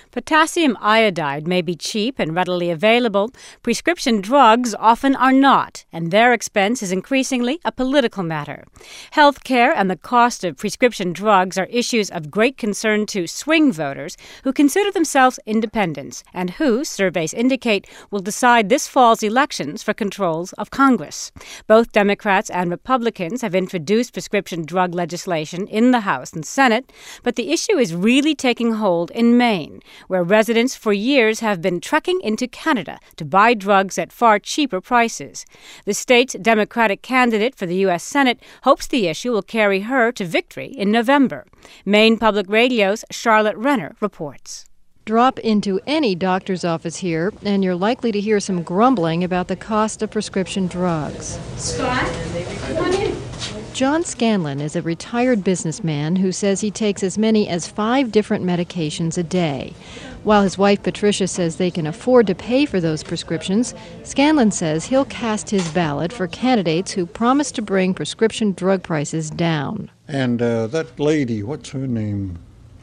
Potassium iodide may be cheap and readily available. Prescription drugs often are not, and their expense is increasingly a political matter. Health care and the cost of prescription drugs are issues of great concern to swing voters who consider themselves independents and who, surveys indicate, will decide this fall's elections for controls of Congress. Both Democrats and Republicans have introduced prescription drug legislation in the House and Senate, but the issue is really taking hold in Maine, where residents for years have been trekking into Canada to buy drugs at far cheaper prices. The state's Democratic candidate for the U.S. Senate hopes the issue will carry her to victory in November. Maine Public Radio's Charlotte Renner reports. Drop into any doctor's office here, and you're likely to hear some grumbling about the cost of prescription drugs. Scott, come on in. John Scanlon is a retired businessman who says he takes as many as 5 different medications a day. While his wife Patricia says they can afford to pay for those prescriptions, Scanlon says he'll cast his ballot for candidates who promise to bring prescription drug prices down. And that lady, what's her name?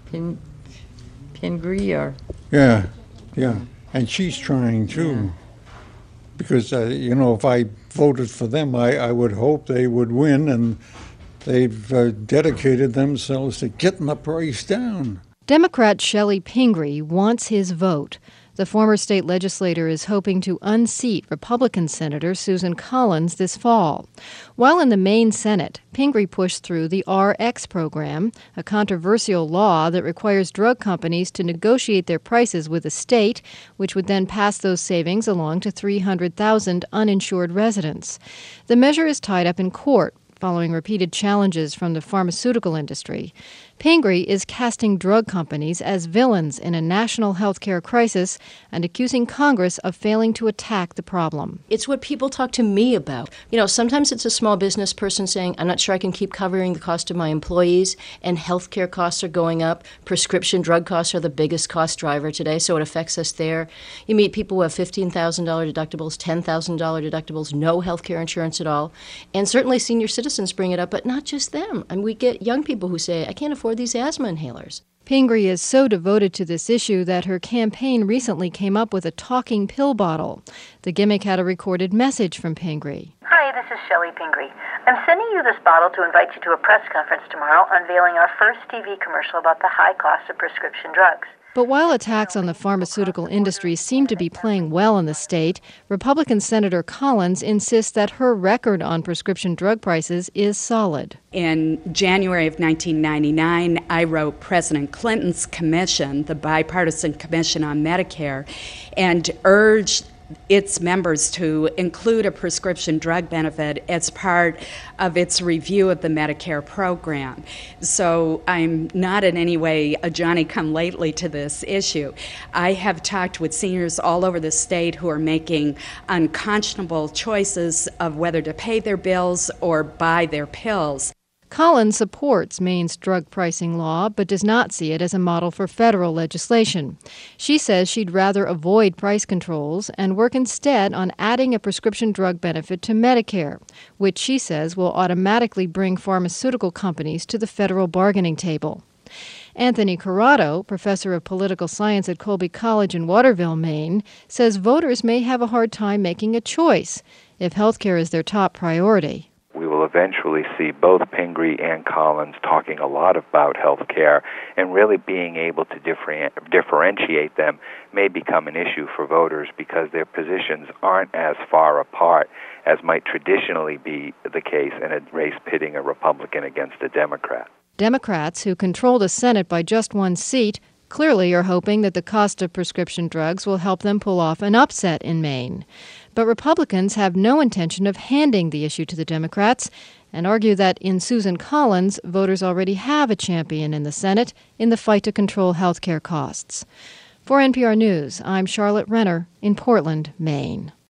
Pingree. Yeah. And she's trying too. Yeah. Because, if I voted for them, I would hope they would win, and they've dedicated themselves to getting the price down. Democrat Shelley Pingree wants his vote. The former state legislator is hoping to unseat Republican Senator Susan Collins this fall. While in the Maine Senate, Pingree pushed through the RX program, a controversial law that requires drug companies to negotiate their prices with the state, which would then pass those savings along to 300,000 uninsured residents. The measure is tied up in court following repeated challenges from the pharmaceutical industry. Pingree is casting drug companies as villains in a national health care crisis and accusing Congress of failing to attack the problem. It's what people talk to me about. Sometimes it's a small business person saying, I'm not sure I can keep covering the cost of my employees, and health care costs are going up. Prescription drug costs are the biggest cost driver today, so it affects us there. You meet people who have $15,000 deductibles, $10,000 deductibles, no health care insurance at all. And certainly senior citizens bring it up, but not just them. We get young people who say, I can't afford these asthma inhalers. Pingree is so devoted to this issue that her campaign recently came up with a talking pill bottle. The gimmick had a recorded message from Pingree. Hi, this is Shelley Pingree. I'm sending you this bottle to invite you to a press conference tomorrow unveiling our first TV commercial about the high cost of prescription drugs. But while attacks on the pharmaceutical industry seem to be playing well in the state, Republican Senator Collins insists that her record on prescription drug prices is solid. In January of 1999, I wrote President Clinton's commission, the Bipartisan Commission on Medicare, and urged its members to include a prescription drug benefit as part of its review of the Medicare program. So I'm not in any way a Johnny-come-lately to this issue. I have talked with seniors all over the state who are making unconscionable choices of whether to pay their bills or buy their pills. Collins supports Maine's drug pricing law, but does not see it as a model for federal legislation. She says she'd rather avoid price controls and work instead on adding a prescription drug benefit to Medicare, which she says will automatically bring pharmaceutical companies to the federal bargaining table. Anthony Corrado, professor of political science at Colby College in Waterville, Maine, says voters may have a hard time making a choice if health care is their top priority. We will eventually see both Pingree and Collins talking a lot about health care, and really being able to differentiate them may become an issue for voters because their positions aren't as far apart as might traditionally be the case in a race pitting a Republican against a Democrat. Democrats, who control the Senate by just one seat, clearly are hoping that the cost of prescription drugs will help them pull off an upset in Maine. But Republicans have no intention of handing the issue to the Democrats and argue that in Susan Collins, voters already have a champion in the Senate in the fight to control health care costs. For NPR News, I'm Charlotte Renner in Portland, Maine.